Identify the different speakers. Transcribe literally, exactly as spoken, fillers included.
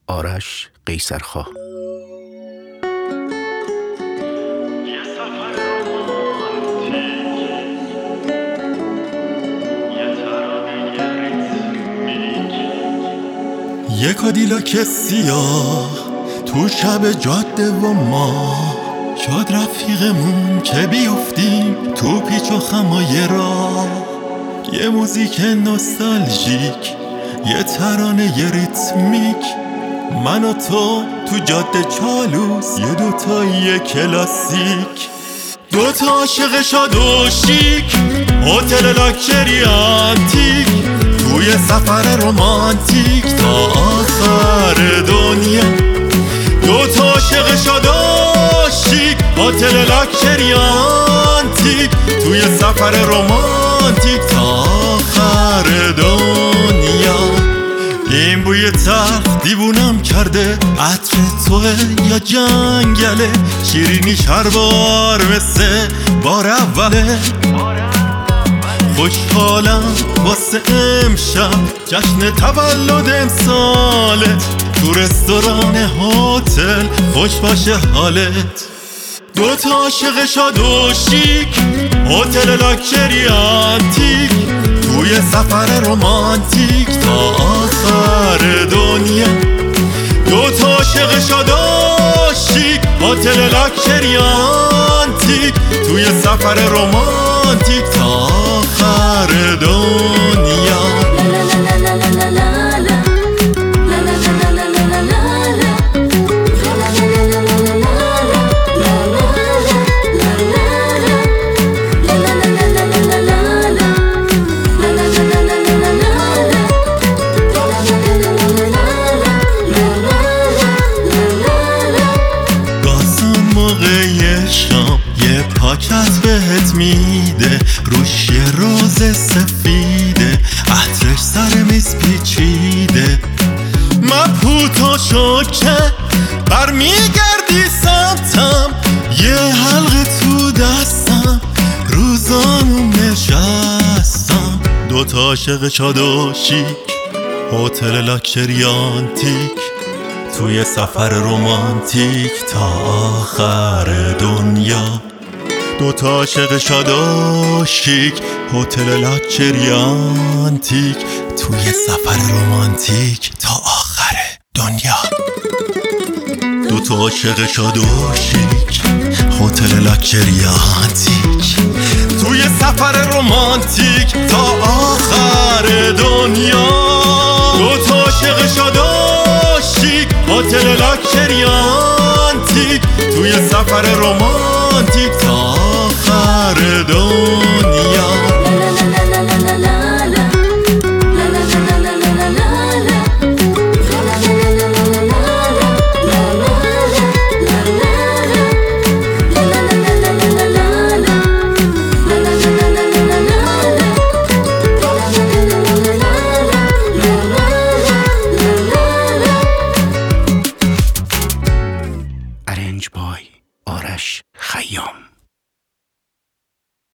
Speaker 1: آرش قیصرخواه.
Speaker 2: یه کادیلاک سیاه تو شب جاده و ما، شاد رفیقمون که بیفتیم تو پیچ و خمای راه. یه موزیک نوستالژیک، یه ترانه یه ریتمیک، من و تو تو جاده چالوس، یه دوتایی کلاسیک. دوتا عاشق شاد و شیک، هتل لاکچری آنتیک، توی سفر رومانتیک تا آخر دنیا. دوتا عاشق شاد و شیک، هتل لاکچری آنتیک، توی سفر رومانتیک تا آخر دنیا. این بوی تلخ دیوونم کرده، عطر توه یا جنگله، شیرینیش هر بار مثل بار اوله. خوشحالم واسه امشب، جشن تولد امسالت، تو رستوران هتل خوش باشه حالت. دوتا عاشق شاد و شیک، هتل لاکچری آنتیک، توی سفر رومانتیک تا آخر دنیا. دوتا عاشق شاد و شیک، هتل لاکچری آنتیک، توی سفر رومانتیک تا آخر دنیا. یه پاکت بهت میده، روش یه روز سفیده، عطرش سر میز پیچیده. مبهوت و شوکه برمیگردی سمتم، یه حلقه تو دستم، روزانو نشستم. دوتا عاشق شاد و شیک، هتل لاکچری آنتیک، توی سفر رومانتیک تا آخر دنیا. دوتا عاشق شاد و شیک، هتل لاکچری آنتیک، توی سفر رومانتیک تا آخر دنیا. دوتا عاشق شاد و شیک، هتل لاکچری آنتیک، توی سفر رومانتیک تا آخر دنیا. دوتا عاشق شاد و شیک، هتل لاکچری آنتیک، توی سفر رومانتیک تا آخر دنیا.